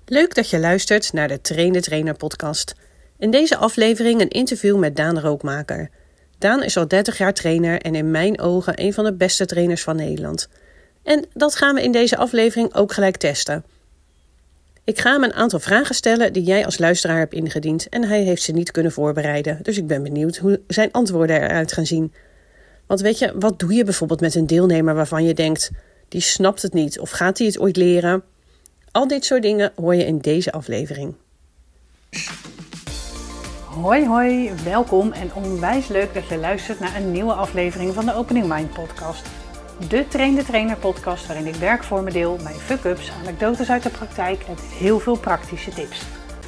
Leuk dat je luistert naar de Train de Trainer podcast. In deze aflevering een interview met Daan Rookmaker. Daan is al 30 jaar trainer en in mijn ogen een van de beste trainers van Nederland. En dat gaan we in deze aflevering ook gelijk testen. Ik ga hem een aantal vragen stellen die jij als luisteraar hebt ingediend en hij heeft ze niet kunnen voorbereiden. Dus ik ben benieuwd hoe zijn antwoorden eruit gaan zien. Want weet je, wat doe je bijvoorbeeld met een deelnemer waarvan je denkt, die snapt het niet of gaat hij het ooit leren? Al dit soort dingen hoor je in deze aflevering. Hoi hoi, welkom en onwijs leuk dat je luistert naar een nieuwe aflevering van de Opening Mind podcast. De Train de Trainer podcast waarin ik werkvormen deel, mijn fuck-ups, anekdotes uit de praktijk en heel veel praktische tips.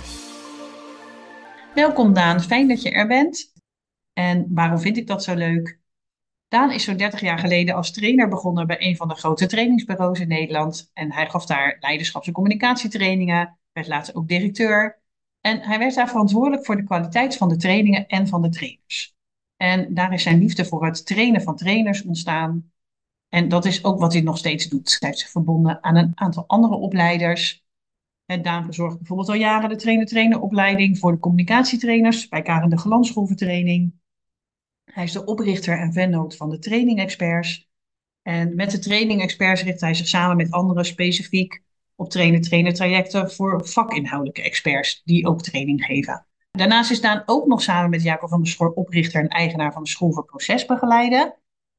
Welkom Daan, fijn dat je er bent. En waarom vind ik dat zo leuk? Daan is zo'n 30 jaar geleden als trainer begonnen bij een van de grote trainingsbureaus in Nederland. En hij gaf daar leiderschaps- en communicatietrainingen, werd later ook directeur. En hij werd daar verantwoordelijk voor de kwaliteit van de trainingen en van de trainers. En daar is zijn liefde voor het trainen van trainers ontstaan. En dat is ook wat hij nog steeds doet. Hij heeft zich verbonden aan een aantal andere opleiders. En Daan verzorgt bijvoorbeeld al jaren de trainer-traineropleiding voor de communicatietrainers bij Karen de Glansgroeventraining. Hij is de oprichter en vennoot van de Training Experts. En met de Training Experts richt hij zich samen met anderen specifiek op trainer-trainer trajecten voor vakinhoudelijke experts die ook training geven. Daarnaast is Daan ook nog samen met Jacob van der Schor oprichter en eigenaar van de School voor Procesbegeleiden.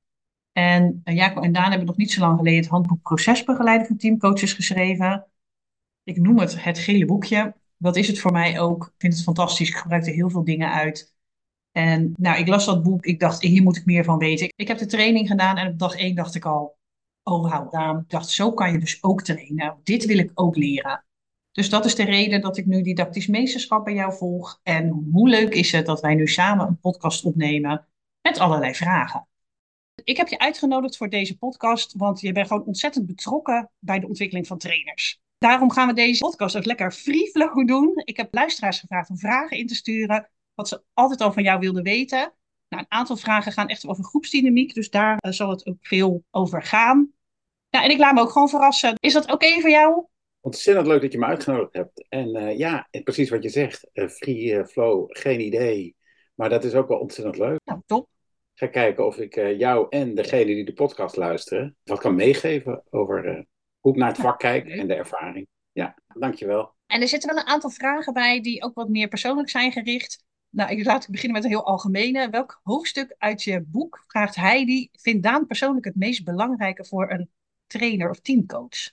En Jacob en Daan hebben nog niet zo lang geleden het handboek Procesbegeleiden voor teamcoaches geschreven. Ik noem het gele boekje. Dat is het voor mij ook. Ik vind het fantastisch. Ik gebruik er heel veel dingen uit. En nou, ik las dat boek. Ik dacht, hier moet ik meer van weten. Ik heb de training gedaan en op dag 1 dacht ik al, oh wauw, Daan. Ik dacht, zo kan je dus ook trainen. Dit wil ik ook leren. Dus dat is de reden dat ik nu didactisch meesterschap bij jou volg. En hoe leuk is het dat wij nu samen een podcast opnemen met allerlei vragen. Ik heb je uitgenodigd voor deze podcast, want je bent gewoon ontzettend betrokken bij de ontwikkeling van trainers. Daarom gaan we deze podcast ook lekker free flow doen. Ik heb luisteraars gevraagd om vragen in te sturen, wat ze altijd al van jou wilden weten. Nou, een aantal vragen gaan echt over groepsdynamiek, dus daar zal het ook veel over gaan. Ja, en ik laat me ook gewoon verrassen. Is dat oké voor jou? Ontzettend leuk dat je me uitgenodigd hebt. En ja, precies wat je zegt. Free flow, geen idee. Maar dat is ook wel ontzettend leuk. Nou, top. Ik ga kijken of ik jou en degene die de podcast luisteren wat kan meegeven over hoe ik naar het vak kijk en de ervaring. Ja, dankjewel. En er zitten wel een aantal vragen bij die ook wat meer persoonlijk zijn gericht. Nou, laat ik beginnen met een heel algemene. Welk hoofdstuk uit je boek, vraagt Heidi, vindt Daan persoonlijk het meest belangrijke voor een trainer of teamcoach?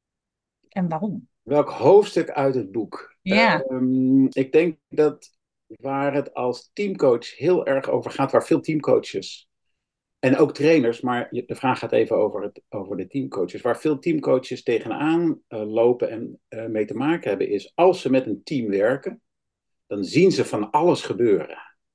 En waarom? Welk hoofdstuk uit het boek? Ja. Ik denk dat waar het als teamcoach heel erg over gaat, waar veel teamcoaches en ook trainers, maar de vraag gaat even over de teamcoaches. Waar veel teamcoaches tegenaan lopen en mee te maken hebben, is als ze met een team werken, dan zien ze van alles gebeuren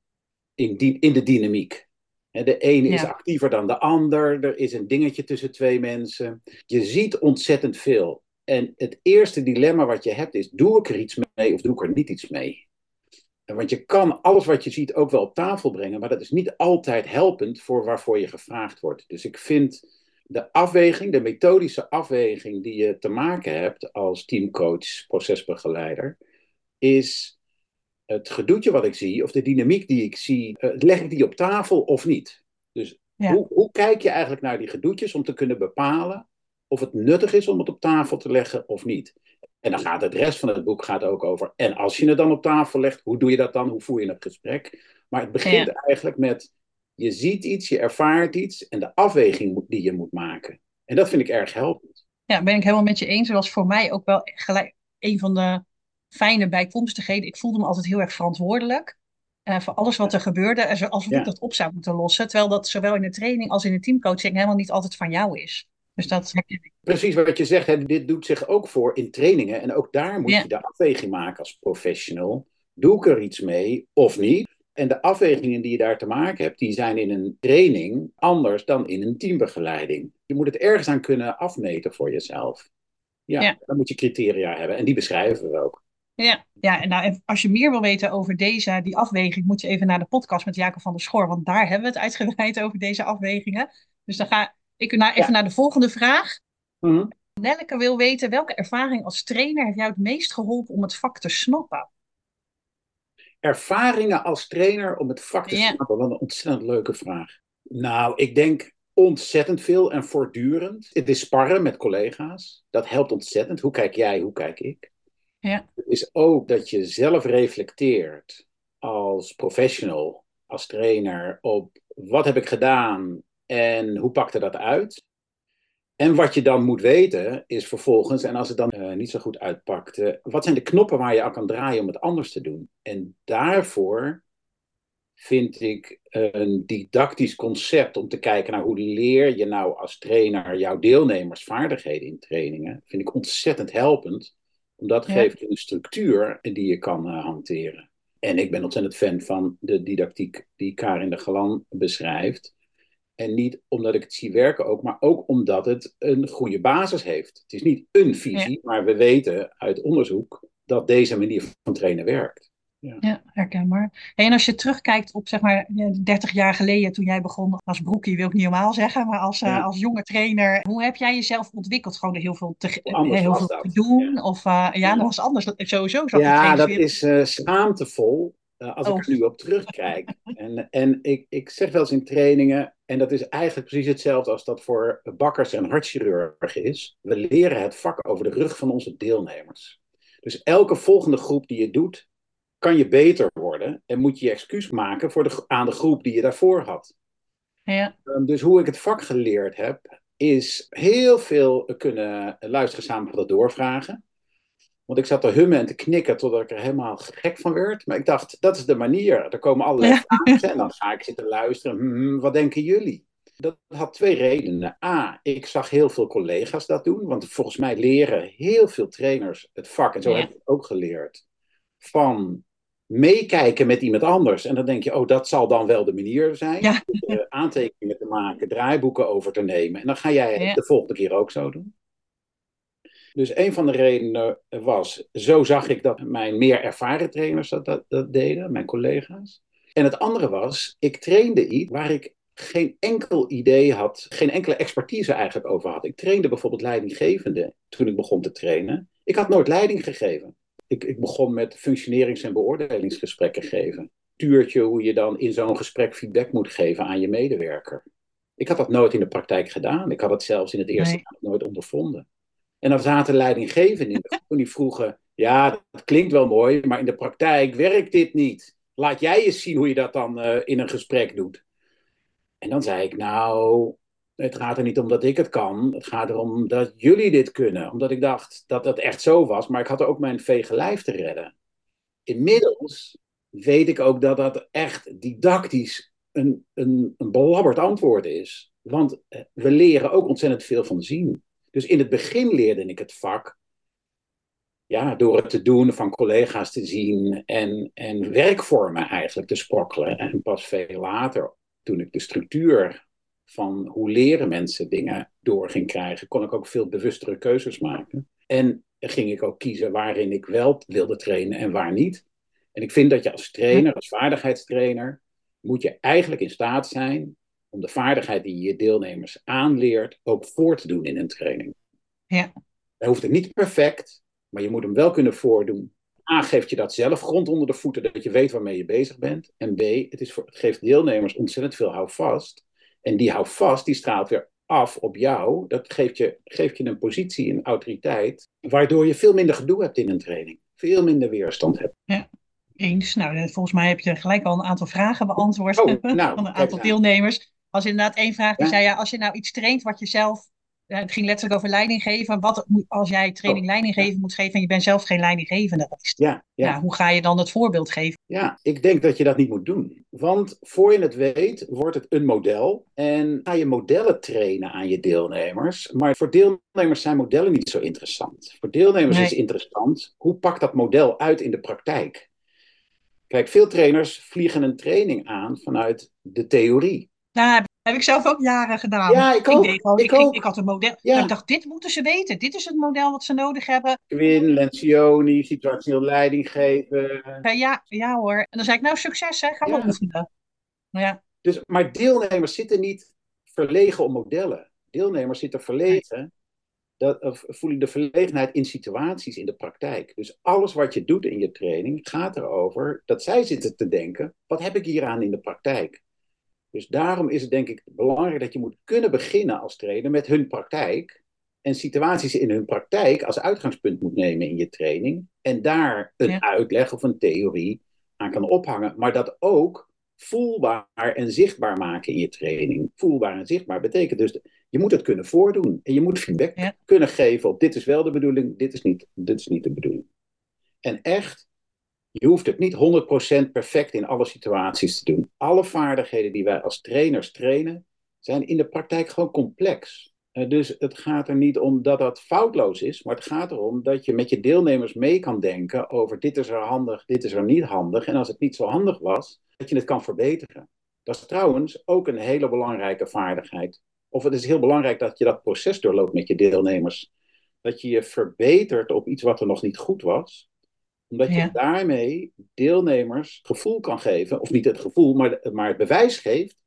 in de dynamiek. De ene is actiever dan de ander, er is een dingetje tussen twee mensen. Je ziet ontzettend veel. En het eerste dilemma wat je hebt is, doe ik er iets mee of doe ik er niet iets mee? Want je kan alles wat je ziet ook wel op tafel brengen, maar dat is niet altijd helpend voor waarvoor je gevraagd wordt. Dus ik vind de afweging, de methodische afweging die je te maken hebt als teamcoach, procesbegeleider, is het gedoetje wat ik zie, of de dynamiek die ik zie, leg ik die op tafel of niet? Dus hoe kijk je eigenlijk naar die gedoetjes om te kunnen bepalen of het nuttig is om het op tafel te leggen of niet? En dan gaat het rest van het boek gaat ook over, en als je het dan op tafel legt, hoe doe je dat dan? Hoe voer je het gesprek? Maar het begint eigenlijk met, je ziet iets, je ervaart iets en de afweging die je moet maken. En dat vind ik erg helpend. Ja, ben ik helemaal met je eens. Dat was voor mij ook wel gelijk een van de fijne bijkomstigheden. Ik voelde me altijd heel erg verantwoordelijk voor alles wat er gebeurde. En alsof ik dat op zou moeten lossen. Terwijl dat zowel in de training als in de teamcoaching helemaal niet altijd van jou is. Dus dat herken ik. Precies wat je zegt, hè, dit doet zich ook voor in trainingen. En ook daar moet je de afweging maken als professional. Doe ik er iets mee of niet? En de afwegingen die je daar te maken hebt, die zijn in een training anders dan in een teambegeleiding. Je moet het ergens aan kunnen afmeten voor jezelf. Ja. Dan moet je criteria hebben en die beschrijven we ook. En nou, als je meer wil weten over die afweging, moet je even naar de podcast met Jacob van der Schor, want daar hebben we het uitgebreid over deze afwegingen. Dus dan ga ik even naar de volgende vraag. Mm-hmm. Nelleke wil weten, welke ervaring als trainer heeft jou het meest geholpen om het vak te snappen? Ervaringen als trainer om het vak te Ja, snappen, wat een ontzettend leuke vraag. Nou, ik denk ontzettend veel en voortdurend. Het is sparren met collega's. Dat helpt ontzettend. Hoe kijk jij, hoe kijk ik? ja, Het is ook dat je zelf reflecteert als professional, als trainer, op wat heb ik gedaan en hoe pakte dat uit? En wat je dan moet weten is vervolgens, en als het dan niet zo goed uitpakt, wat zijn de knoppen waar je aan kan draaien om het anders te doen? En daarvoor vind ik een didactisch concept om te kijken naar hoe leer je nou als trainer jouw deelnemers vaardigheden in trainingen, vind ik ontzettend helpend. Omdat dat ja, geeft je een structuur die je kan hanteren. En ik ben ontzettend fan van de didactiek die Karin de Galan beschrijft. En niet omdat ik het zie werken ook, maar ook omdat het een goede basis heeft. Het is niet een ja. visie, maar we weten uit onderzoek dat deze manier van trainen werkt. Ja. Ja, herkenbaar. Hey, en als je terugkijkt op zeg maar 30 jaar geleden toen jij begon als broekie, wil ik niet normaal zeggen, maar Ja. als jonge trainer, hoe heb jij jezelf ontwikkeld? Gewoon heel veel Hoe anders heel was veel te dat? doen? Ja, Of ja, dat was anders. Sowieso zag de ja dat trainingswereld. is schaamtevol als ik Oh, er nu op terugkijk. En ik zeg wel eens in trainingen, en dat is eigenlijk precies hetzelfde als dat voor bakkers en hartchirurgen is. We leren het vak over de rug van onze deelnemers. Dus elke volgende groep die je doet, kan je beter worden en moet je excuus maken aan de groep die je daarvoor had. ja, Dus hoe ik het vak geleerd heb, is heel veel kunnen luisteren, samenvatten, doorvragen. Want ik zat te hummen en te knikken totdat ik er helemaal gek van werd. Maar ik dacht, dat is de manier. Er komen allerlei ja, vragen en dan ga ik zitten luisteren. Wat denken jullie? Dat had twee redenen. A, ik zag heel veel collega's dat doen. Want volgens mij leren heel veel trainers het vak. En zo heb ja, ik het ook geleerd. Van meekijken met iemand anders. En dan denk je, oh, dat zal dan wel de manier zijn. ja, Aantekeningen te maken, draaiboeken over te nemen. En dan ga jij het ja, de volgende keer ook zo doen. Dus een van de redenen was, zo zag ik dat mijn meer ervaren trainers dat deden, mijn collega's. En het andere was, ik trainde iets waar ik geen enkel idee had, geen enkele expertise eigenlijk over had. Ik trainde bijvoorbeeld leidinggevende toen ik begon te trainen. Ik had nooit leiding gegeven. Ik begon met functionerings- en beoordelingsgesprekken geven. Tuurtje hoe je dan in zo'n gesprek feedback moet geven aan je medewerker. Ik had dat nooit in de praktijk gedaan. Ik had het zelfs in het eerste nee, jaar nooit ondervonden. En dan zaten leidinggevenden in de groep en die vroegen, ja, dat klinkt wel mooi, maar in de praktijk werkt dit niet. Laat jij eens zien hoe je dat dan in een gesprek doet. En dan zei ik, nou, het gaat er niet om dat ik het kan. Het gaat erom dat jullie dit kunnen. Omdat ik dacht dat het echt zo was, maar ik had er ook mijn vege lijf te redden. Inmiddels weet ik ook dat dat echt didactisch een belabberd antwoord is. Want we leren ook ontzettend veel van zien. Dus in het begin leerde ik het vak ja, door het te doen, van collega's te zien en werkvormen eigenlijk te sprokkelen. En pas veel later, toen ik de structuur van hoe leren mensen dingen door ging krijgen, kon ik ook veel bewustere keuzes maken. En ging ik ook kiezen waarin ik wel wilde trainen en waar niet. En ik vind dat je als trainer, als vaardigheidstrainer, moet je eigenlijk in staat zijn om de vaardigheid die je deelnemers aanleert ook voor te doen in een training. ja, Dan hoeft het niet perfect, maar je moet hem wel kunnen voordoen. A, geeft je dat zelf grond onder de voeten, dat je weet waarmee je bezig bent. En B, het geeft deelnemers ontzettend veel houvast. En die houvast, die straalt weer af op jou. Dat geeft je een positie, een autoriteit, waardoor je veel minder gedoe hebt in een training. Veel minder weerstand hebt. ja. Eens. Nou, volgens mij heb je gelijk al een aantal vragen beantwoord Oh, nou, van een kijk aantal eens aan. deelnemers. Als inderdaad één vraag die Ja? zei, ja, als je nou iets traint wat je zelf, het ging letterlijk over leiding geven. Als jij Oh, training leiding ja. geven moet geven en je bent zelf geen leidinggevende, Ja, ja, ja. hoe ga je dan het voorbeeld geven? Ja, ik denk dat je dat niet moet doen. Want voor je het weet, wordt het een model. En ga je modellen trainen aan je deelnemers. Maar voor deelnemers zijn modellen niet zo interessant. Voor deelnemers is Nee, interessant, hoe pakt dat model uit in de praktijk? Kijk, veel trainers vliegen een training aan vanuit de theorie. nou, heb ik zelf ook jaren gedaan. Ja, ik Ik deed ook. gewoon, Ik ik ook. had een model. Nou, ik Ja. dacht, dit moeten ze weten. Dit is het model wat ze nodig hebben. Quinn, Lencioni, situationeel leiding geven. Ja, ja hoor. En dan zei ik, nou, succes hè, ga maar Ja. oefenen. Nou ja, Dus, maar deelnemers zitten niet verlegen om modellen. Deelnemers zitten nee. verlegen voel je de verlegenheid in situaties in de praktijk. Dus alles wat je doet in je training gaat erover dat zij zitten te denken, wat heb ik hier aan in de praktijk? Dus daarom is het denk ik belangrijk dat je moet kunnen beginnen als trainer met hun praktijk en situaties in hun praktijk als uitgangspunt moet nemen in je training en daar een uitleg of een theorie aan kan ophangen, maar dat ook voelbaar en zichtbaar maken in je training. Voelbaar en zichtbaar betekent dus, je moet het kunnen voordoen en je moet feedback kunnen geven op dit is wel de bedoeling, dit is niet de bedoeling. En echt, je hoeft het niet 100% perfect in alle situaties te doen. Alle vaardigheden die wij als trainers trainen, zijn in de praktijk gewoon complex. Dus het gaat er niet om dat dat foutloos is, maar het gaat erom dat je met je deelnemers mee kan denken over dit is er handig, dit is er niet handig. En als het niet zo handig was, dat je het kan verbeteren. Dat is trouwens ook een hele belangrijke vaardigheid. Of het is heel belangrijk dat je dat proces doorloopt met je deelnemers. Dat je je verbetert op iets wat er nog niet goed was. Omdat je daarmee deelnemers gevoel kan geven, of niet het gevoel, maar het bewijs geeft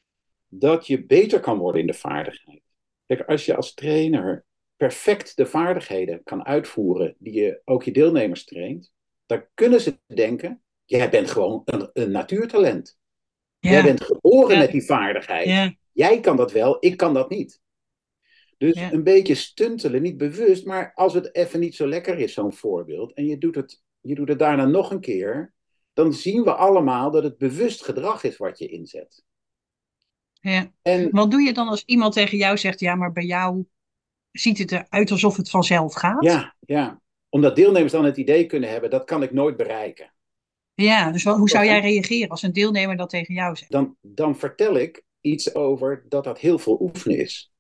dat je beter kan worden in de vaardigheid. Kijk, als je als trainer perfect de vaardigheden kan uitvoeren die je ook je deelnemers traint, dan kunnen ze denken, jij bent gewoon een natuurtalent. Ja. Jij bent geboren met die vaardigheid. Ja. Jij kan dat wel, ik kan dat niet. Dus een beetje stuntelen, niet bewust, maar als het even niet zo lekker is, zo'n voorbeeld, en je doet het daarna nog een keer, dan zien we allemaal dat het bewust gedrag is wat je inzet. Ja. En wat doe je dan als iemand tegen jou zegt, ja, maar bij jou ziet het eruit alsof het vanzelf gaat? Ja. Omdat deelnemers dan het idee kunnen hebben, dat kan ik nooit bereiken. Ja, dus hoe zou jij reageren als een deelnemer dat tegen jou zegt? Dan vertel ik iets over dat heel veel oefenen is.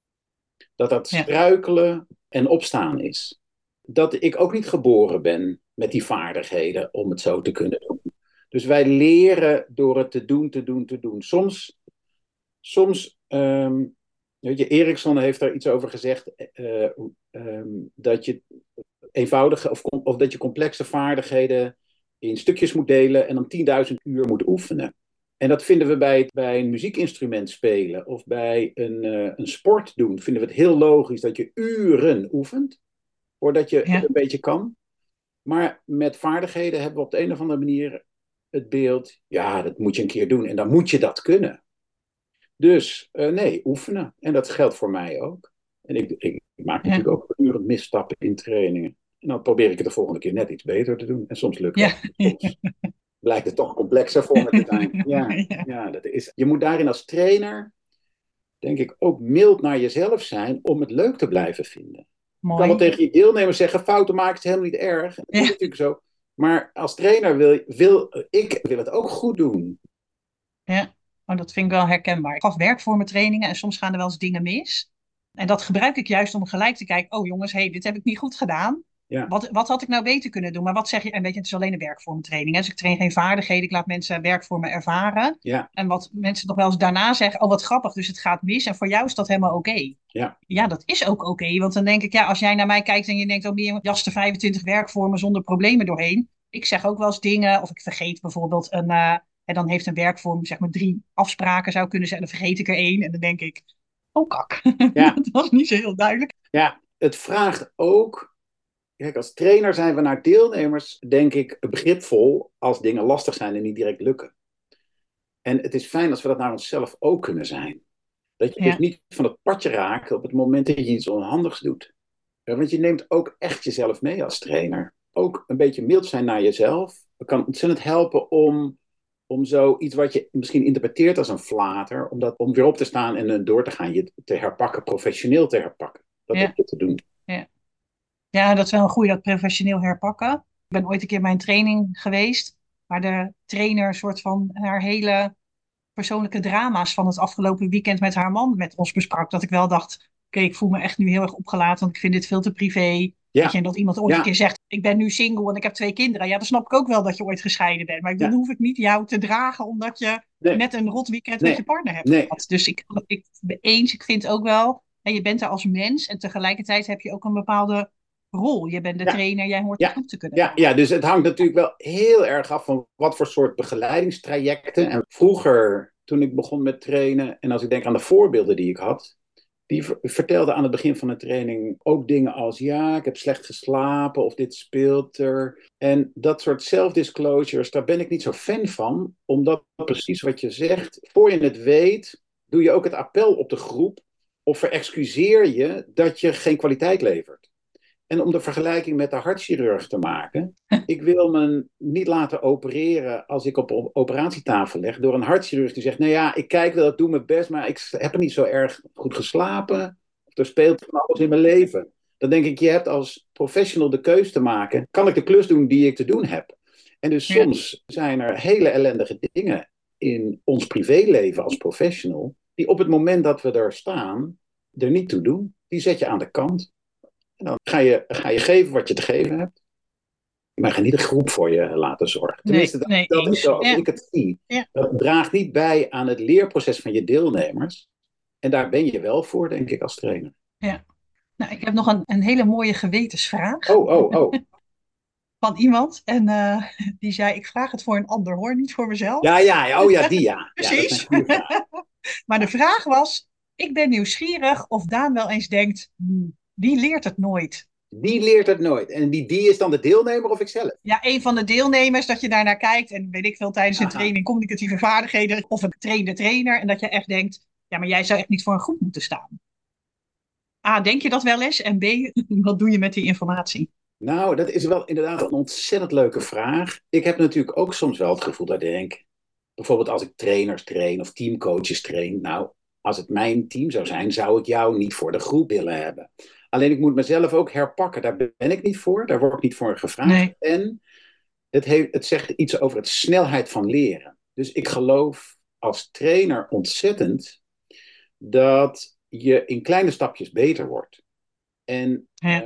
Dat struikelen en opstaan is. Dat ik ook niet geboren ben met die vaardigheden om het zo te kunnen doen. Dus wij leren door het te doen. Soms weet je, Eriksson heeft daar iets over gezegd, dat je eenvoudige of dat je complexe vaardigheden in stukjes moet delen en dan 10.000 uur moet oefenen. En dat vinden we bij een muziekinstrument spelen of bij een sport doen, vinden we het heel logisch dat je uren oefent voordat je het een beetje kan. Maar met vaardigheden hebben we op de een of andere manier het beeld, ja, dat moet je een keer doen en dan moet je dat kunnen. Dus nee, oefenen. En dat geldt voor mij ook. En ik maak natuurlijk ook voortdurend misstappen in trainingen. En dan probeer ik het de volgende keer net iets beter te doen. En soms lukt het. Soms blijkt het toch complexer voor me te zijn. Ja, dat is. Je moet daarin als trainer, denk ik, ook mild naar jezelf zijn om het leuk te blijven vinden. Mooi. Je kan wel tegen je deelnemers zeggen, fouten maken is helemaal niet erg. Dat is natuurlijk zo. Maar als trainer wil ik het ook goed doen. Ja. Oh, dat vind ik wel herkenbaar. Ik gaf werkvormentrainingen en soms gaan er wel eens dingen mis. En dat gebruik ik juist om gelijk te kijken, oh jongens, dit heb ik niet goed gedaan. Ja. Wat had ik nou beter kunnen doen? Maar wat zeg je? En weet je, het is alleen een werkvormentraining. Dus ik train geen vaardigheden. Ik laat mensen werkvormen ervaren. Ja. En wat mensen nog wel eens daarna zeggen, oh wat grappig, dus het gaat mis. En voor jou is dat helemaal oké. Ja, dat is ook oké. Want dan denk ik, als jij naar mij kijkt en je denkt, oh die jas de 25 werkvormen zonder problemen doorheen. Ik zeg ook wel eens dingen, of ik vergeet bijvoorbeeld en dan heeft een werkvorm zeg maar 3 afspraken zou kunnen zijn. Dan vergeet ik er 1 en dan denk ik, oh kak. Ja. Dat was niet zo heel duidelijk. Ja, het vraagt ook. Kijk, als trainer zijn we naar deelnemers, denk ik, begripvol als dingen lastig zijn en niet direct lukken. En het is fijn als we dat naar onszelf ook kunnen zijn. Dat je dus niet van het padje raakt op het moment dat je iets onhandigs doet. Want je neemt ook echt jezelf mee als trainer. Ook een beetje mild zijn naar jezelf. Het kan ontzettend helpen om zoiets wat je misschien interpreteert als een flater, om weer op te staan en door te gaan, je te herpakken, professioneel te herpakken. Dat heb je te doen. Ja, dat is wel een goede, dat professioneel herpakken. Ik ben ooit een keer bij een training geweest, waar de trainer een soort van haar hele persoonlijke drama's van het afgelopen weekend met haar man met ons besprak. Dat ik wel dacht, oké, ik voel me echt nu heel erg opgelaten, want ik vind dit veel te privé. Ja. Weet je, en dat iemand ooit een keer zegt, ik ben nu single en ik heb 2 kinderen. Ja, dan snap ik ook wel dat je ooit gescheiden bent. Maar dan hoef ik niet jou te dragen omdat je net een rot weekend met je partner hebt gehad. Dus ik vind ook wel, je bent er als mens en tegelijkertijd heb je ook een bepaalde rol. Je bent de trainer, jij hoort het goed te kunnen. Ja, dus het hangt natuurlijk wel heel erg af van wat voor soort begeleidingstrajecten. En vroeger, toen ik begon met trainen, en als ik denk aan de voorbeelden die ik had, Die vertelde aan het begin van de training ook dingen als, ja, ik heb slecht geslapen of dit speelt er. En dat soort self-disclosures, daar ben ik niet zo fan van, omdat precies wat je zegt, voor je het weet, doe je ook het appel op de groep of verexcuseer je dat je geen kwaliteit levert. En om de vergelijking met de hartchirurg te maken, ik wil me niet laten opereren als ik op een operatietafel leg door een hartchirurg die zegt, nou ja, ik kijk wel, ik doe mijn best, maar ik heb niet zo erg goed geslapen. Of er speelt van alles in mijn leven. Dan denk ik, je hebt als professional de keus te maken, kan ik de klus doen die ik te doen heb? En dus soms zijn er hele ellendige dingen in ons privéleven als professional, die op het moment dat we er staan, er niet toe doen. Die zet je aan de kant. En dan ga je geven wat je te geven hebt. Maar ga niet de groep voor je laten zorgen. Tenminste, dat is zoals ik het zie. Ja. Dat draagt niet bij aan het leerproces van je deelnemers. En daar ben je wel voor, denk ik, als trainer. Ja. Nou, ik heb nog een hele mooie gewetensvraag. Oh. Van iemand. En die zei, ik vraag het voor een ander hoor, niet voor mezelf. Ja, die ja. Precies. Ja, maar de vraag was, ik ben nieuwsgierig of Daan wel eens denkt, die leert het nooit. Die leert het nooit. En die is dan de deelnemer of ikzelf? Ja, een van de deelnemers, dat je daarnaar kijkt. En weet ik veel, tijdens een training communicatieve vaardigheden. Of een trainde trainer. En dat je echt denkt, ja, maar jij zou echt niet voor een groep moeten staan. A, denk je dat wel eens? En B, wat doe je met die informatie? Nou, dat is wel inderdaad een ontzettend leuke vraag. Ik heb natuurlijk ook soms wel het gevoel dat ik denk, bijvoorbeeld als ik trainers train of teamcoaches train. Nou, als het mijn team zou zijn, zou ik jou niet voor de groep willen hebben. Alleen ik moet mezelf ook herpakken. Daar ben ik niet voor. Daar word ik niet voor gevraagd. Nee. En het zegt iets over het snelheid van leren. Dus ik geloof als trainer ontzettend dat je in kleine stapjes beter wordt. En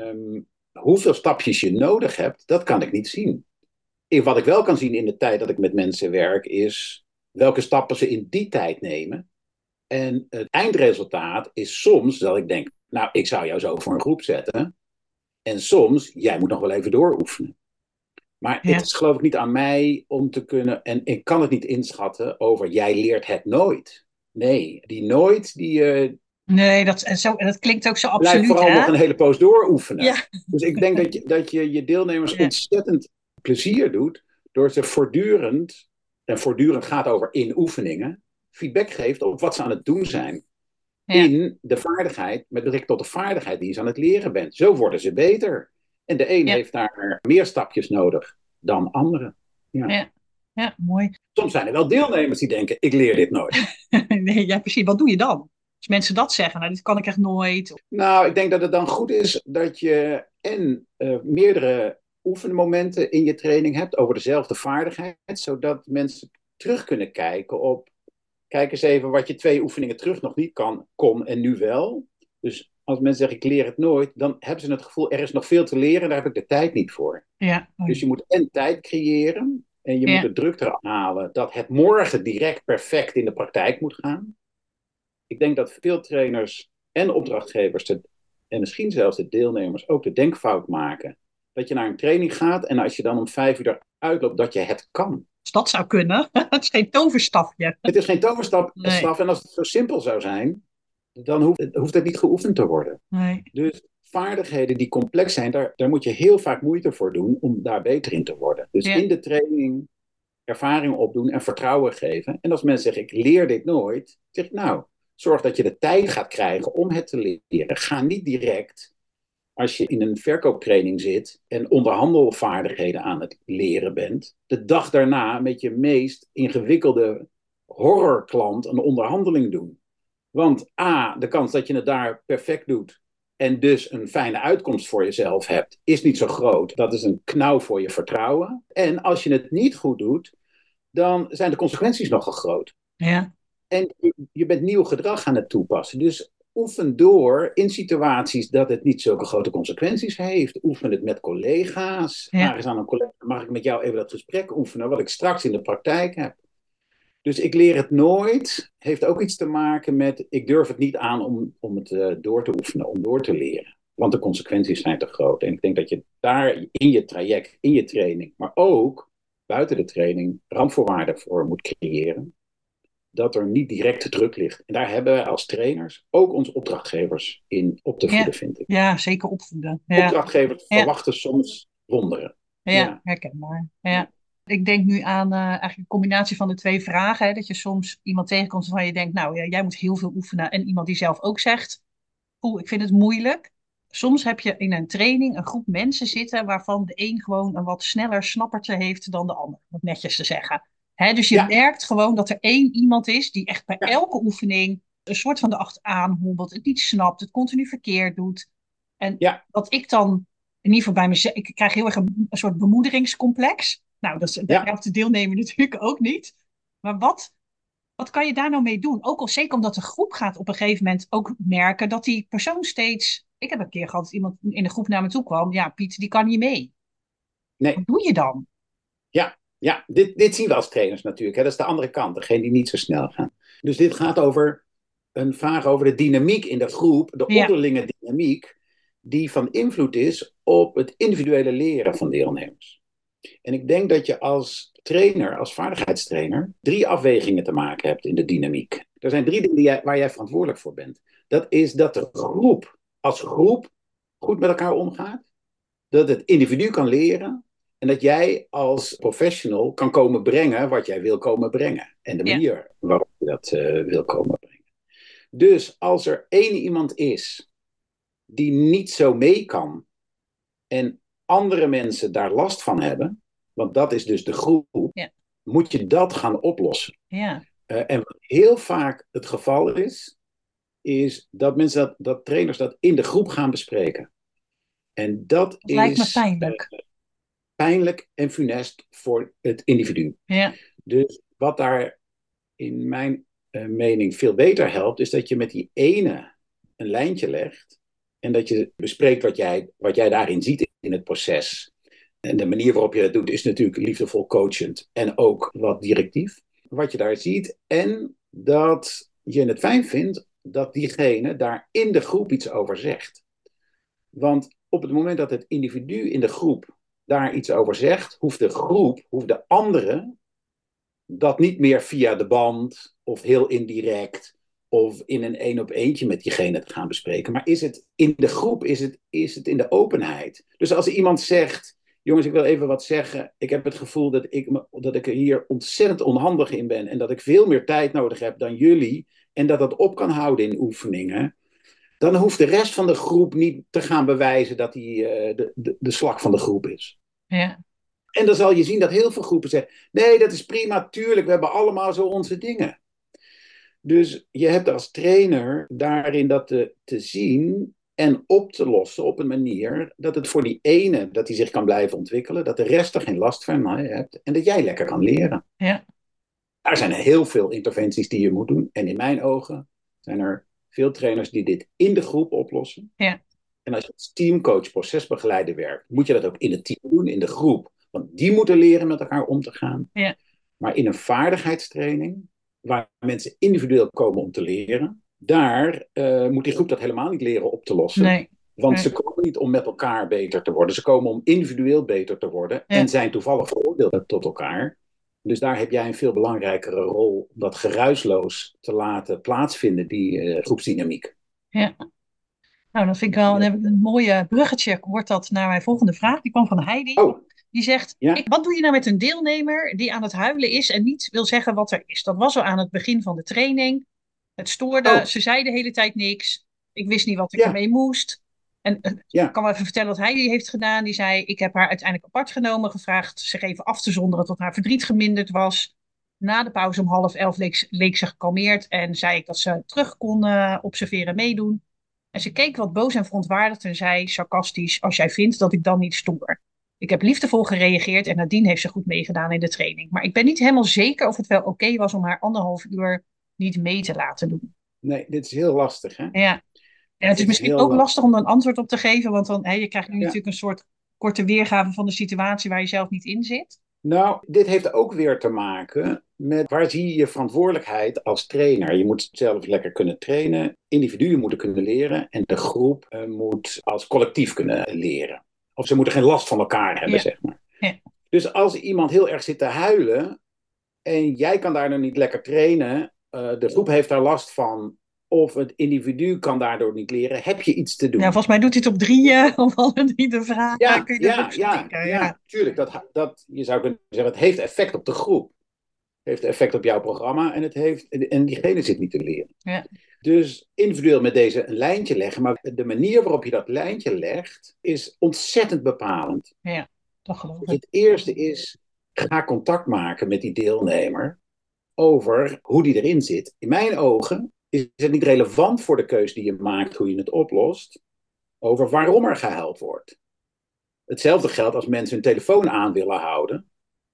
hoeveel stapjes je nodig hebt, dat kan ik niet zien. Wat ik wel kan zien in de tijd dat ik met mensen werk, is welke stappen ze in die tijd nemen. En het eindresultaat is soms dat ik denk, nou, ik zou jou zo voor een groep zetten. En soms, jij moet nog wel even dooroefenen. Maar het is geloof ik niet aan mij om te kunnen, en ik kan het niet inschatten over, jij leert het nooit. Nee, die nooit, nee, dat klinkt ook zo absoluut. Blijf vooral nog een hele poos dooroefenen. Ja. Dus ik denk dat je deelnemers ontzettend plezier doet door ze voortdurend, en voortdurend gaat over in oefeningen, feedback geeft op wat ze aan het doen zijn. Ja. In de vaardigheid, met betrekking tot de vaardigheid die je aan het leren bent. Zo worden ze beter. En de een heeft daar meer stapjes nodig dan anderen. Ja, mooi. Soms zijn er wel deelnemers die denken, ik leer dit nooit. Nee, ja, precies. Wat doe je dan? Als mensen dat zeggen, nou, dit kan ik echt nooit. Nou, ik denk dat het dan goed is dat je meerdere oefenmomenten in je training hebt over dezelfde vaardigheid, zodat mensen terug kunnen kijken op, kijk eens even wat je 2 oefeningen terug nog niet kon en nu wel. Dus als mensen zeggen, ik leer het nooit, dan hebben ze het gevoel, er is nog veel te leren, daar heb ik de tijd niet voor. Ja. Dus je moet tijd creëren en je moet de druk eraf halen dat het morgen direct perfect in de praktijk moet gaan. Ik denk dat veel trainers en opdrachtgevers en misschien zelfs de deelnemers ook de denkfout maken. Dat je naar een training gaat en als je dan om 5 uur eruit loopt, dat je het kan. Als dat zou kunnen. Het is geen toverstafje. Het is geen toverstaf. Nee. En als het zo simpel zou zijn, dan hoeft het niet geoefend te worden. Nee. Dus vaardigheden die complex zijn, daar moet je heel vaak moeite voor doen om daar beter in te worden. Dus in de training ervaring opdoen en vertrouwen geven. En als mensen zeggen, ik leer dit nooit, zeg ik nou, zorg dat je de tijd gaat krijgen om het te leren. Ga niet direct, als je in een verkooptraining zit en onderhandelvaardigheden aan het leren bent, de dag daarna met je meest ingewikkelde horrorklant een onderhandeling doen. Want A, de kans dat je het daar perfect doet en dus een fijne uitkomst voor jezelf hebt, is niet zo groot. Dat is een knauw voor je vertrouwen. En als je het niet goed doet, dan zijn de consequenties nogal groot. Ja. En je bent nieuw gedrag aan het toepassen. Dus oefen door in situaties dat het niet zulke grote consequenties heeft. Oefen het met collega's. Vraag eens aan een collega, mag ik met jou even dat gesprek oefenen, wat ik straks in de praktijk heb. Dus ik leer het nooit. Heeft ook iets te maken met, ik durf het niet aan om het door te oefenen, om door te leren. Want de consequenties zijn te groot. En ik denk dat je daar in je traject, in je training, maar ook buiten de training, randvoorwaarden voor moet creëren. dat er niet direct druk ligt. En daar hebben wij als trainers ook onze opdrachtgevers in op te voeden, vind ik. Ja, zeker opvoeden. Ja. Opdrachtgevers verwachten soms wonderen. Ja, herkenbaar. Ja. Ik denk nu aan eigenlijk een combinatie van de twee vragen. Hè, dat je soms iemand tegenkomt waarvan je denkt, nou ja, jij moet heel veel oefenen. En iemand die zelf ook zegt, ik vind het moeilijk. Soms heb je in een training een groep mensen zitten waarvan de een gewoon een wat sneller snappertje heeft dan de ander. Om het netjes te zeggen. Hè, dus je merkt gewoon dat er één iemand is die echt bij elke oefening een soort van de achteraan hobbelt, het niet snapt, het continu verkeerd doet. En wat ik dan in ieder geval bij mezelf, ik krijg heel erg een soort bemoederingscomplex. Nou, dat helpt de deelnemer natuurlijk ook niet. Maar wat kan je daar nou mee doen? Ook al zeker omdat de groep gaat op een gegeven moment ook merken dat die persoon steeds... Ik heb een keer gehad dat iemand in de groep naar me toe kwam. Ja, Piet, die kan niet mee. Nee. Wat doe je dan? Ja, dit zien we als trainers natuurlijk. Hè. Dat is de andere kant, degene die niet zo snel gaan. Dus dit gaat over een vraag over de dynamiek in de groep, de onderlinge dynamiek, die van invloed is op het individuele leren van deelnemers. En ik denk dat je als trainer, als vaardigheidstrainer, 3 afwegingen te maken hebt in de dynamiek. Er zijn 3 dingen waar jij verantwoordelijk voor bent. Dat is dat de groep als groep goed met elkaar omgaat. Dat het individu kan leren. En dat jij als professional kan komen brengen wat jij wil komen brengen. En de manier waarop je dat wil komen brengen. Dus als er één iemand is die niet zo mee kan en andere mensen daar last van hebben, want dat is dus de groep, moet je dat gaan oplossen. Ja. En wat heel vaak het geval is dat mensen dat trainers dat in de groep gaan bespreken. En dat is lijkt me pijnlijk. Pijnlijk en funest voor het individu. Ja. Dus wat daar in mijn mening veel beter helpt, is dat je met die ene een lijntje legt en dat je bespreekt wat jij daarin ziet in het proces. En de manier waarop je dat doet is natuurlijk liefdevol coachend en ook wat directief. Wat je daar ziet en dat je het fijn vindt dat diegene daar in de groep iets over zegt. Want op het moment dat het individu in de groep daar iets over zegt, hoeft de anderen dat niet meer via de band of heel indirect of in een 1-op-1'tje met diegene te gaan bespreken. Maar is het in de groep, is het in de openheid. Dus als iemand zegt, jongens, ik wil even wat zeggen. Ik heb het gevoel dat ik er hier ontzettend onhandig in ben en dat ik veel meer tijd nodig heb dan jullie en dat op kan houden in oefeningen. Dan hoeft de rest van de groep niet te gaan bewijzen dat hij de slak van de groep is. Ja. En dan zal je zien dat heel veel groepen zeggen, nee, dat is prima, tuurlijk, we hebben allemaal zo onze dingen. Dus je hebt als trainer daarin dat te zien en op te lossen op een manier dat het voor die ene, dat hij zich kan blijven ontwikkelen, dat de rest er geen last van hebt en dat jij lekker kan leren. Ja. Daar zijn heel veel interventies die je moet doen. En in mijn ogen zijn er veel trainers die dit in de groep oplossen. Ja. En als je als teamcoach, procesbegeleider werkt, moet je dat ook in het team doen, in de groep. Want die moeten leren met elkaar om te gaan. Ja. Maar in een vaardigheidstraining, waar mensen individueel komen om te leren, daar moet die groep dat helemaal niet leren op te lossen. Nee. Want ze komen niet om met elkaar beter te worden. Ze komen om individueel beter te worden. En zijn toevallig veroordeeld tot elkaar. Dus daar heb jij een veel belangrijkere rol om dat geruisloos te laten plaatsvinden, die groepsdynamiek. Ja. Nou, dat vind ik wel, dan heb ik een mooie bruggetje, wordt dat naar mijn volgende vraag. Die kwam van Heidi. Die zegt, wat doe je nou met een deelnemer die aan het huilen is en niet wil zeggen wat er is? Dat was al aan het begin van de training. Het stoorde, ze zei de hele tijd niks. Ik wist niet wat ik ermee moest. En ik kan wel even vertellen wat Heidi heeft gedaan. Die zei, ik heb haar uiteindelijk apart genomen, gevraagd zich even af te zonderen tot haar verdriet geminderd was. Na de pauze om 10:30 leek ze gekalmeerd en zei ik dat ze terug kon observeren meedoen. En ze keek wat boos en verontwaardigd en zei sarcastisch, als jij vindt dat ik dan niet stoer. Ik heb liefdevol gereageerd en nadien heeft ze goed meegedaan in de training. Maar ik ben niet helemaal zeker of het wel oké was om haar 1,5 uur niet mee te laten doen. Nee, dit is heel lastig, hè? Ja. En het is misschien ook lastig om er een antwoord op te geven, want dan, je krijgt nu natuurlijk een soort korte weergave van de situatie waar je zelf niet in zit. Nou, dit heeft ook weer te maken met waar zie je je verantwoordelijkheid als trainer. Je moet zelf lekker kunnen trainen, individuen moeten kunnen leren en de groep moet als collectief kunnen leren. Of ze moeten geen last van elkaar hebben, zeg maar. Ja. Dus als iemand heel erg zit te huilen en jij kan daar nog niet lekker trainen, de groep heeft daar last van, of het individu kan daardoor niet leren, heb je iets te doen. Ja, volgens mij doet hij het op 3 of alle 3 de vragen. Kun je dat ook zo denken? Ja, tuurlijk. Je zou kunnen zeggen, het heeft effect op de groep. Het heeft effect op jouw programma en diegene zit niet te leren. Ja. Dus individueel met deze een lijntje leggen, maar de manier waarop je dat lijntje legt, is ontzettend bepalend. Ja, dat geloof ik. Dus het eerste is, ga contact maken met die deelnemer over hoe die erin zit. In mijn ogen is het niet relevant voor de keus die je maakt, hoe je het oplost, over waarom er gehuild wordt. Hetzelfde geldt als mensen hun telefoon aan willen houden,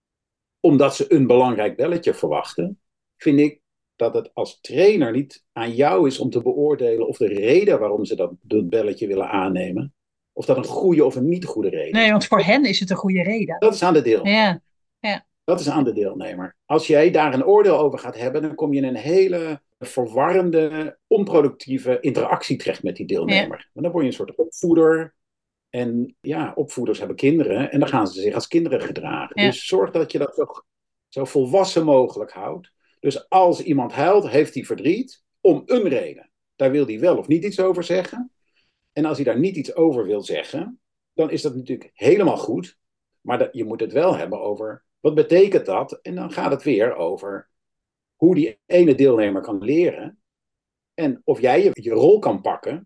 omdat ze een belangrijk belletje verwachten, vind ik dat het als trainer niet aan jou is om te beoordelen of de reden waarom ze dat belletje willen aannemen, of dat een goede of een niet goede reden is. Nee, want voor hen is het een goede reden. Dat is aan de deelnemer. Ja. Dat is aan de deelnemer. Als jij daar een oordeel over gaat hebben, dan kom je in een hele verwarrende, onproductieve interactie terecht met die deelnemer. Want dan word je een soort opvoeder. En ja, opvoeders hebben kinderen en dan gaan ze zich als kinderen gedragen. Ja. Dus zorg dat je dat zo volwassen mogelijk houdt. Dus als iemand huilt, heeft hij verdriet om een reden. Daar wil hij wel of niet iets over zeggen. En als hij daar niet iets over wil zeggen, dan is dat natuurlijk helemaal goed. Maar je moet het wel hebben over, wat betekent dat? En dan gaat het weer over hoe die ene deelnemer kan leren. En of jij je rol kan pakken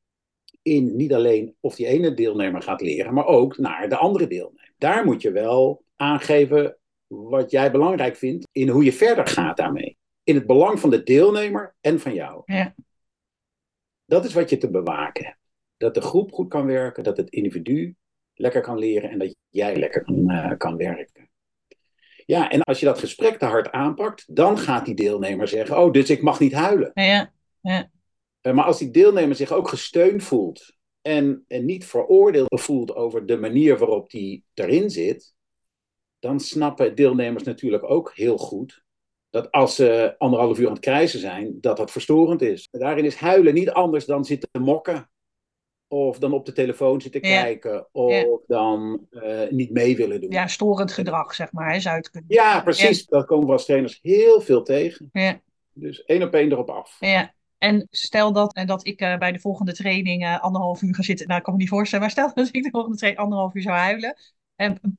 in niet alleen of die ene deelnemer gaat leren, maar ook naar de andere deelnemer. Daar moet je wel aangeven wat jij belangrijk vindt in hoe je verder gaat daarmee. In het belang van de deelnemer en van jou. Ja. Dat is wat je te bewaken hebt. Dat de groep goed kan werken, dat het individu lekker kan leren en dat jij lekker kan werken. Ja, en als je dat gesprek te hard aanpakt, dan gaat die deelnemer zeggen, oh, dus ik mag niet huilen. Ja. Maar als die deelnemer zich ook gesteund voelt en niet veroordeeld voelt over de manier waarop die erin zit, dan snappen deelnemers natuurlijk ook heel goed dat als ze 1,5 uur aan het krijsen zijn, dat verstorend is. Daarin is huilen niet anders dan zitten mokken. Of dan op de telefoon zitten kijken. Of dan niet mee willen doen. Ja, storend gedrag, zeg maar. Zou je het kunnen. Ja, precies. Ja. Dat komen we als trainers heel veel tegen. Ja. Dus 1 op 1 erop af. Ja. En stel dat ik bij de volgende training 1,5 uur ga zitten. Nou, ik kan me niet voorstellen. Maar stel dat ik de volgende training 1,5 uur zou huilen. En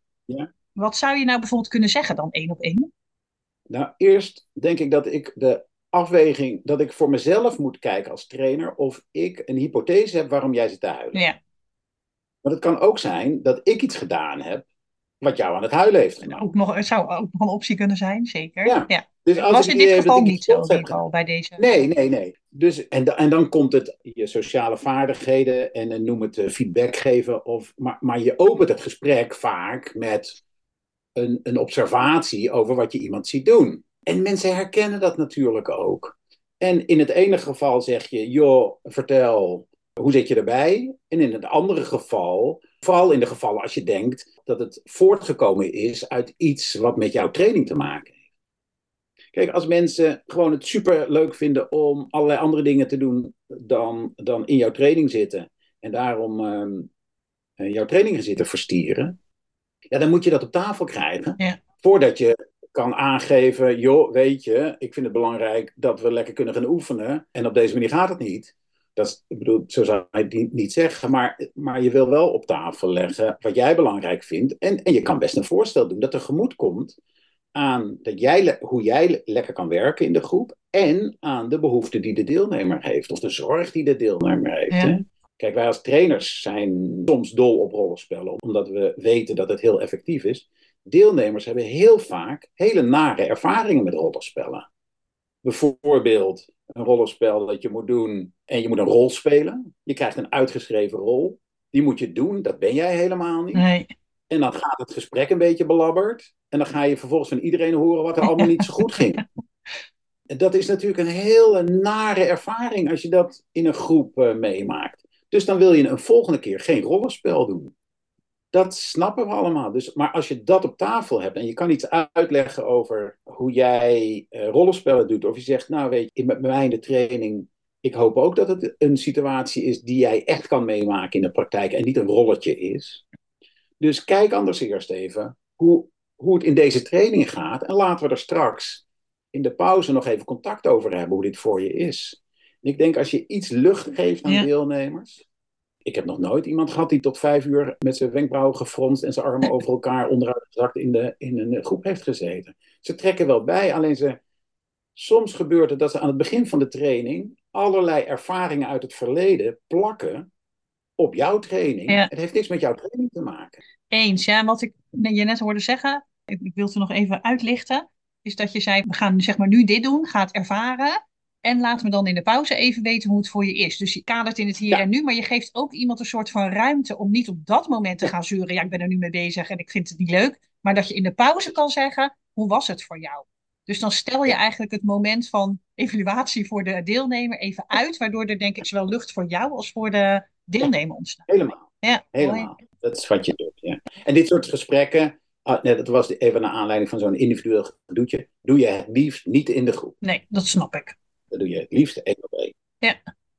wat zou je nou bijvoorbeeld kunnen zeggen dan 1 op 1? Nou, eerst denk ik dat ik de afweging, dat ik voor mezelf moet kijken als trainer of ik een hypothese heb waarom jij zit te huilen. Ja. Maar het kan ook zijn dat ik iets gedaan heb wat jou aan het huilen heeft gemaakt. Het zou ook nog een optie kunnen zijn, zeker. Ja. Dus als was in dit geval niet zo, in ieder geval, bij deze. Nee. Dus, en dan komt het je sociale vaardigheden en noem het feedback geven. Maar je opent het gesprek vaak met een observatie over wat je iemand ziet doen. En mensen herkennen dat natuurlijk ook. En in het ene geval zeg je, joh, vertel, hoe zit je erbij? En in het andere geval, vooral in de gevallen als je denkt dat het voortgekomen is uit iets wat met jouw training te maken heeft. Kijk, als mensen gewoon het super leuk vinden om allerlei andere dingen te doen dan in jouw training zitten. En daarom jouw trainingen zitten verstieren. Ja, dan moet je dat op tafel krijgen. Ja. Voordat je kan aangeven, joh, weet je, ik vind het belangrijk dat we lekker kunnen gaan oefenen. En op deze manier gaat het niet. Ik bedoel, zo zou je het niet zeggen. Maar je wil wel op tafel leggen wat jij belangrijk vindt. En je kan best een voorstel doen dat tegemoet komt aan hoe jij lekker kan werken in de groep. En aan de behoeften die de deelnemer heeft. Of de zorg die de deelnemer heeft. Ja. Hè? Kijk, wij als trainers zijn soms dol op rollenspellen. Omdat we weten dat het heel effectief is. Deelnemers hebben heel vaak hele nare ervaringen met rollenspellen. Bijvoorbeeld een rollenspel dat je moet doen en je moet een rol spelen. Je krijgt een uitgeschreven rol. Die moet je doen, dat ben jij helemaal niet. Nee. En dan gaat het gesprek een beetje belabberd. En dan ga je vervolgens van iedereen horen wat er allemaal niet zo goed ging. En dat is natuurlijk een hele nare ervaring als je dat in een groep meemaakt. Dus dan wil je een volgende keer geen rollenspel doen. Dat snappen we allemaal. Maar als je dat op tafel hebt en je kan iets uitleggen over hoe jij rollenspellen doet. Of je zegt, nou weet je, met mij in de training, ik hoop ook dat het een situatie is die jij echt kan meemaken in de praktijk en niet een rolletje is. Dus kijk anders eerst even hoe het in deze training gaat. En laten we er straks in de pauze nog even contact over hebben hoe dit voor je is. En ik denk als je iets lucht geeft aan deelnemers. Ik heb nog nooit iemand gehad die tot 5 uur met zijn wenkbrauwen gefronst en zijn armen over elkaar onderuit gezakt in een groep heeft gezeten. Ze trekken wel bij, alleen soms gebeurt het dat ze aan het begin van de training allerlei ervaringen uit het verleden plakken op jouw training. Ja. Het heeft niks met jouw training te maken. Eens, ja, wat ik je net hoorde zeggen, ik wil het er nog even uitlichten, is dat je zei, we gaan zeg maar nu dit doen, ga het ervaren en laat me dan in de pauze even weten hoe het voor je is. Dus je kadert in het hier en nu, maar je geeft ook iemand een soort van ruimte om niet op dat moment te gaan zeuren, ja, ik ben er nu mee bezig en ik vind het niet leuk, maar dat je in de pauze kan zeggen, hoe was het voor jou? Dus dan stel je eigenlijk het moment van evaluatie voor de deelnemer even uit, waardoor er denk ik zowel lucht voor jou als voor de deelnemer ontstaat. Helemaal. Ja, Helemaal. mooi. Dat is wat je doet. Ja. En dit soort gesprekken, dat was even naar aanleiding van zo'n individueel gedoetje, doe je het liefst niet in de groep. Nee, dat snap ik. Dat doe je het liefst 1 op 1. Ja.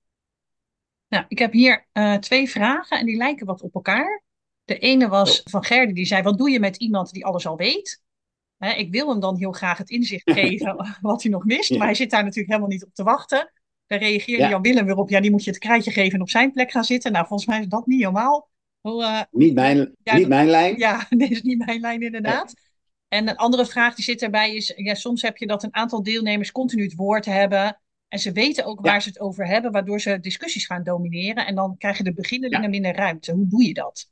Nou, ik heb hier 2 vragen en die lijken wat op elkaar. De ene was van Gerdy, die zei, wat doe je met iemand die alles al weet? Ik wil hem dan heel graag het inzicht geven wat hij nog mist, maar hij zit daar natuurlijk helemaal niet op te wachten. Daar reageerde Jan Willem weer op, ja, die moet je het krijtje geven en op zijn plek gaan zitten. Nou, volgens mij is dat niet helemaal. Niet mijn lijn? Ja, dit is niet mijn lijn inderdaad. En een andere vraag die zit erbij is, ja, soms heb je dat een aantal deelnemers continu het woord hebben. En ze weten ook waar ze het over hebben, waardoor ze discussies gaan domineren. En dan krijgen de beginnelingen minder ruimte. Hoe doe je dat?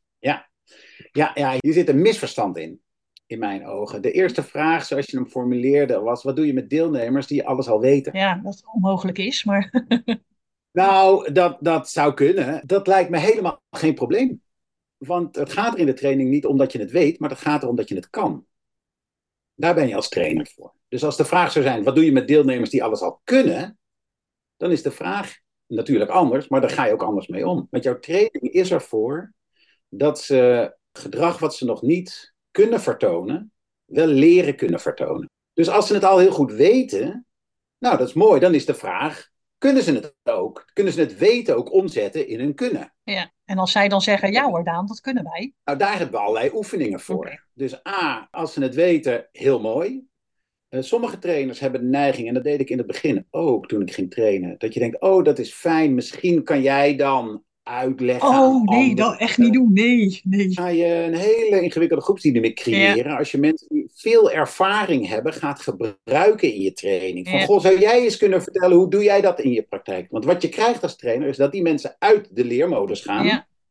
Ja, hier zit een misverstand in mijn ogen. De eerste vraag, zoals je hem formuleerde, was, wat doe je met deelnemers die alles al weten? Ja, dat onmogelijk is, maar... Nou, dat zou kunnen. Dat lijkt me helemaal geen probleem. Want het gaat er in de training niet om dat je het weet, maar het gaat erom dat je het kan. Daar ben je als trainer voor. Dus als de vraag zou zijn, wat doe je met deelnemers die alles al kunnen? Dan is de vraag natuurlijk anders, maar daar ga je ook anders mee om. Want jouw training is ervoor dat ze gedrag wat ze nog niet kunnen vertonen, wel leren kunnen vertonen. Dus als ze het al heel goed weten, nou dat is mooi, dan is de vraag, kunnen ze het ook? Kunnen ze het weten ook omzetten in hun kunnen? Ja, en als zij dan zeggen, ja hoor Daan, dat kunnen wij. Nou, daar hebben we allerlei oefeningen voor. Okay. Dus als ze het weten, heel mooi. Sommige trainers hebben de neiging, en dat deed ik in het begin ook toen ik ging trainen, dat je denkt, oh dat is fijn, misschien kan jij dan uitleggen. Oh nee, dat echt niet doen, nee. Ga je een hele ingewikkelde groepsdynamiek creëren als je mensen die veel ervaring hebben gaat gebruiken in je training. Van goh, zou jij eens kunnen vertellen, hoe doe jij dat in je praktijk? Want wat je krijgt als trainer is dat die mensen uit de leermodus gaan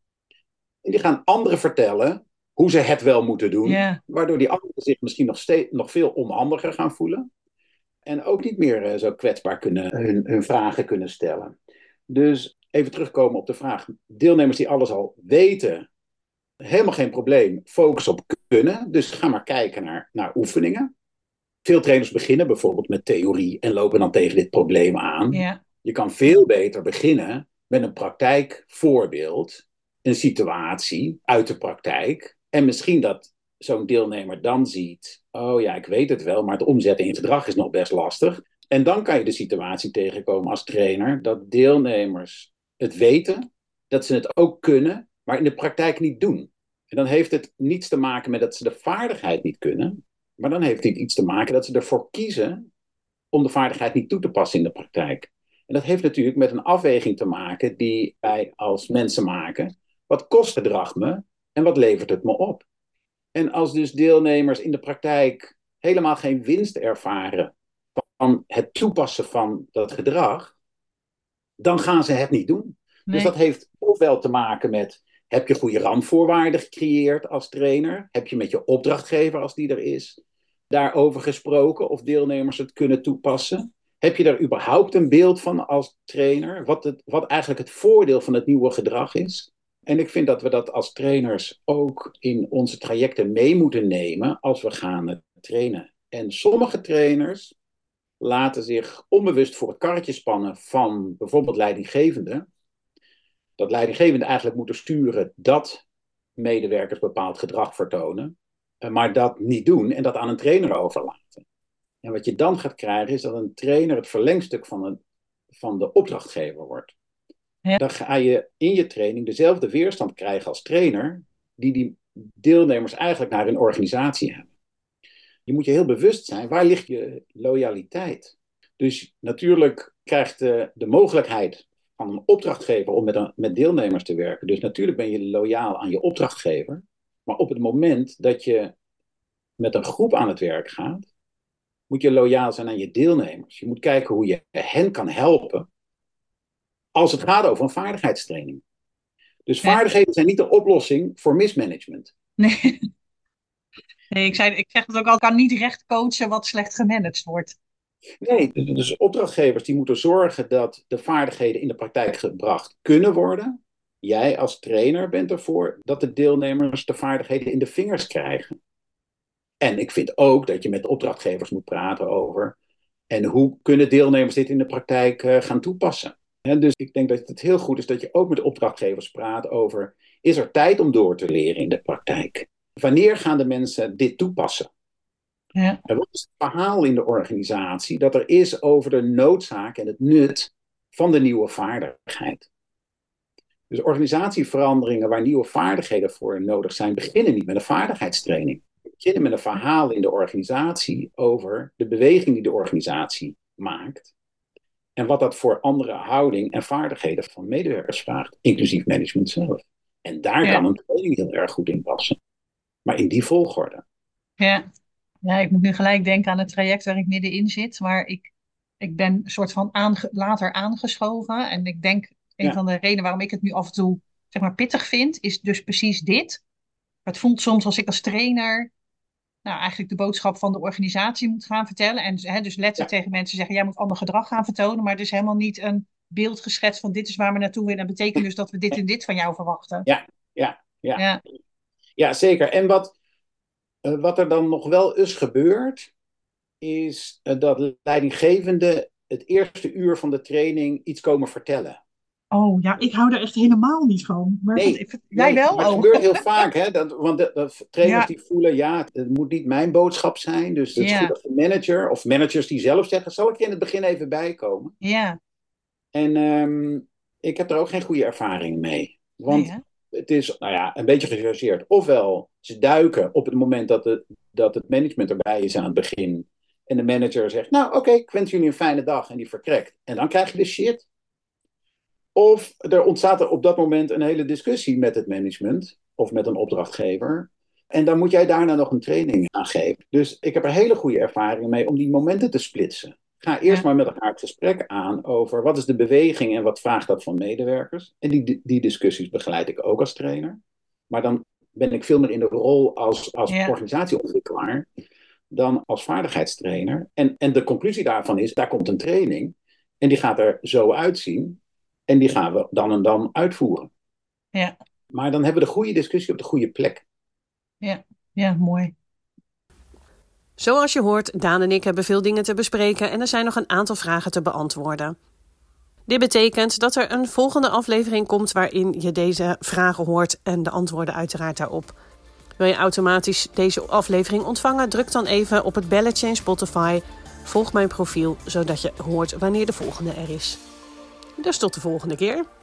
en die gaan anderen vertellen hoe ze het wel moeten doen, waardoor die anderen zich misschien nog veel onhandiger gaan voelen en ook niet meer zo kwetsbaar hun vragen kunnen stellen. Dus even terugkomen op de vraag, deelnemers die alles al weten, helemaal geen probleem, focus op kunnen, dus ga maar kijken naar oefeningen. Veel trainers beginnen bijvoorbeeld met theorie en lopen dan tegen dit probleem aan. Ja. Je kan veel beter beginnen met een praktijkvoorbeeld, een situatie uit de praktijk. En misschien dat zo'n deelnemer dan ziet, oh ja, ik weet het wel, maar het omzetten in gedrag is nog best lastig. En dan kan je de situatie tegenkomen als trainer dat deelnemers het weten, dat ze het ook kunnen, maar in de praktijk niet doen. En dan heeft het niets te maken met dat ze de vaardigheid niet kunnen, maar dan heeft het iets te maken dat ze ervoor kiezen om de vaardigheid niet toe te passen in de praktijk. En dat heeft natuurlijk met een afweging te maken die wij als mensen maken. Wat kost gedrag me en wat levert het me op? En als dus deelnemers in de praktijk helemaal geen winst ervaren van het toepassen van dat gedrag, dan gaan ze het niet doen. Nee. Dus dat heeft ofwel te maken met, heb je goede randvoorwaarden gecreëerd als trainer? Heb je met je opdrachtgever, als die er is, daarover gesproken of deelnemers het kunnen toepassen? Heb je daar überhaupt een beeld van als trainer? Wat eigenlijk het voordeel van het nieuwe gedrag is? En ik vind dat we dat als trainers ook in onze trajecten mee moeten nemen als we gaan trainen. En sommige trainers laten zich onbewust voor het karretje spannen van bijvoorbeeld leidinggevenden. Dat leidinggevenden eigenlijk moeten sturen dat medewerkers bepaald gedrag vertonen, maar dat niet doen en dat aan een trainer overlaten. En wat je dan gaat krijgen is dat een trainer het verlengstuk van de opdrachtgever wordt. Ja. Dan ga je in je training dezelfde weerstand krijgen als trainer die deelnemers eigenlijk naar hun organisatie hebben. je moet je heel bewust zijn, waar ligt je loyaliteit? Dus natuurlijk krijgt de mogelijkheid van een opdrachtgever om met deelnemers te werken. Dus natuurlijk ben je loyaal aan je opdrachtgever. Maar op het moment dat je met een groep aan het werk gaat, moet je loyaal zijn aan je deelnemers. Je moet kijken hoe je hen kan helpen als het gaat over een vaardigheidstraining. Dus vaardigheden zijn niet de oplossing voor mismanagement. Nee, ik zeg het ook al, ik kan niet recht coachen wat slecht gemanaged wordt. Nee, dus opdrachtgevers die moeten zorgen dat de vaardigheden in de praktijk gebracht kunnen worden. Jij als trainer bent ervoor dat de deelnemers de vaardigheden in de vingers krijgen. En ik vind ook dat je met de opdrachtgevers moet praten over en hoe kunnen deelnemers dit in de praktijk gaan toepassen. Dus ik denk dat het heel goed is dat je ook met de opdrachtgevers praat over, is er tijd om door te leren in de praktijk? Wanneer gaan de mensen dit toepassen? Ja. En wat is het verhaal in de organisatie dat er is over de noodzaak en het nut van de nieuwe vaardigheid? Dus organisatieveranderingen waar nieuwe vaardigheden voor nodig zijn, beginnen niet met een vaardigheidstraining. Beginnen met een verhaal in de organisatie over de beweging die de organisatie maakt. En wat dat voor andere houding en vaardigheden van medewerkers vraagt, inclusief management zelf. En daar kan een training heel erg goed in passen. Maar in die volgorde. Ja, ik moet nu gelijk denken aan het traject waar ik middenin zit. Maar ik ben een soort van later aangeschoven. En ik denk, een van de redenen waarom ik het nu af en toe zeg maar pittig vind, is dus precies dit. Het voelt soms als ik als trainer eigenlijk de boodschap van de organisatie moet gaan vertellen. En dus letterlijk tegen mensen zeggen, jij moet ander gedrag gaan vertonen. Maar er is helemaal niet een beeld geschetst van dit is waar we naartoe willen. En dat betekent dus dat we dit en dit van jou verwachten. Ja, zeker. En wat er dan nog wel eens gebeurt, is dat leidinggevenden het eerste uur van de training iets komen vertellen. Oh ja, ik hou daar echt helemaal niet van. Maar jij wel? Maar het gebeurt heel vaak, hè? Want de trainers die voelen, het moet niet mijn boodschap zijn. Dus het is goed dat de manager of managers die zelf zeggen, zal ik er in het begin even bij komen? Ja. En ik heb er ook geen goede ervaring mee. Want het is een beetje gechargeerd. Ofwel, ze duiken op het moment dat het management erbij is aan het begin. En de manager zegt, oké, ik wens jullie een fijne dag. En die vertrekt. En dan krijg je de shit. Of er ontstaat er op dat moment een hele discussie met het management. Of met een opdrachtgever. En dan moet jij daarna nog een training aan geven. Dus ik heb er hele goede ervaringen mee om die momenten te splitsen. Ga eerst maar met elkaar het gesprek aan over wat is de beweging en wat vraagt dat van medewerkers. En die discussies begeleid ik ook als trainer. Maar dan ben ik veel meer in de rol als organisatieontwikkelaar dan als vaardigheidstrainer. En de conclusie daarvan is, daar komt een training en die gaat er zo uitzien en die gaan we dan en dan uitvoeren. Ja. Maar dan hebben we de goede discussie op de goede plek. Ja, mooi. Zoals je hoort, Daan en ik hebben veel dingen te bespreken en er zijn nog een aantal vragen te beantwoorden. Dit betekent dat er een volgende aflevering komt waarin je deze vragen hoort en de antwoorden uiteraard daarop. Wil je automatisch deze aflevering ontvangen? Druk dan even op het belletje in Spotify. Volg mijn profiel, zodat je hoort wanneer de volgende er is. Dus tot de volgende keer.